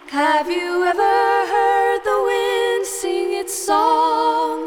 Have you ever heard the wind sing its song